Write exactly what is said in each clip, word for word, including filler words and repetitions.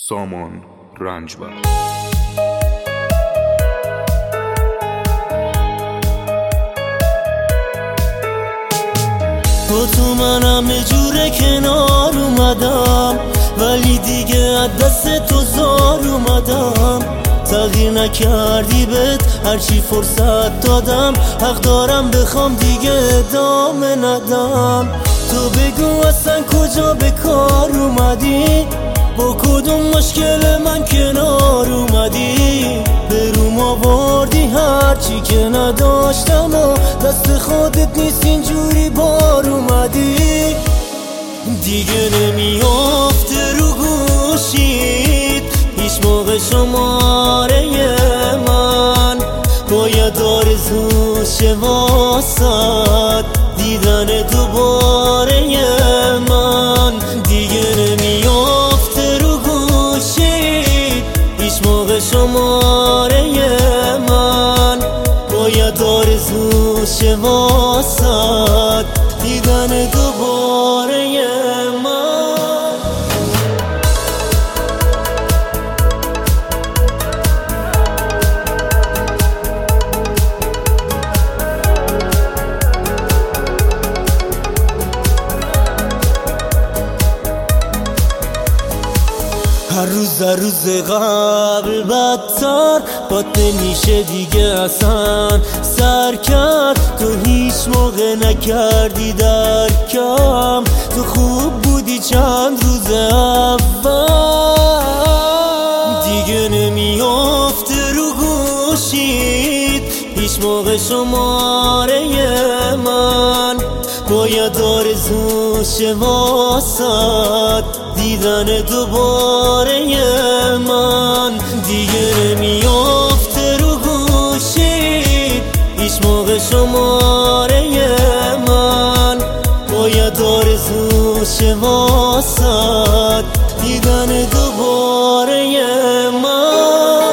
سامان رنجبر. با تو منم یه جوره کنار اومدم، ولی دیگه از دست تو زار اومدم. تغییر نکردی بهت هرچی فرصت دادم، حق دارم بخوام دیگه ادامه ندم. تو بگو اصلا کجا به کار اومدی، با کدوم مشکل من کنار اومدی. به روم آوردی هرچی که نداشتم و دست خودت نیست اینجوری بار اومدی. دیگه نمیافته رو گوشید هیچ موقع شماره من، باید آرزو شه واسد دیدن دوباره من. دیگه نمیافته رو گوشید هیچ موقع شماره من، باید آرزو شه واسد دیدن دوباره من. هر روز هر روز قبل بدتر، باد نمیشه دیگه اصلا سر کرد. تو هیچ موقع نکردی درکم، تو خوب بودی چند روز اول. دیگه نمیافته رو گوشید هیچ موقع شماره من، باید آرزو شه واسد دیدن دوباره من. دیگه نمیافته رو گوشید هیچ موقع شماره من، باید آرزو شه واسد دیدن دوباره من.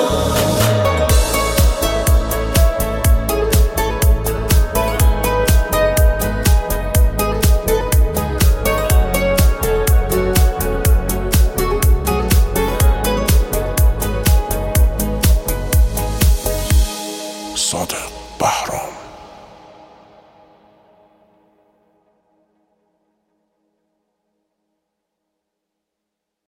صادق بهرام.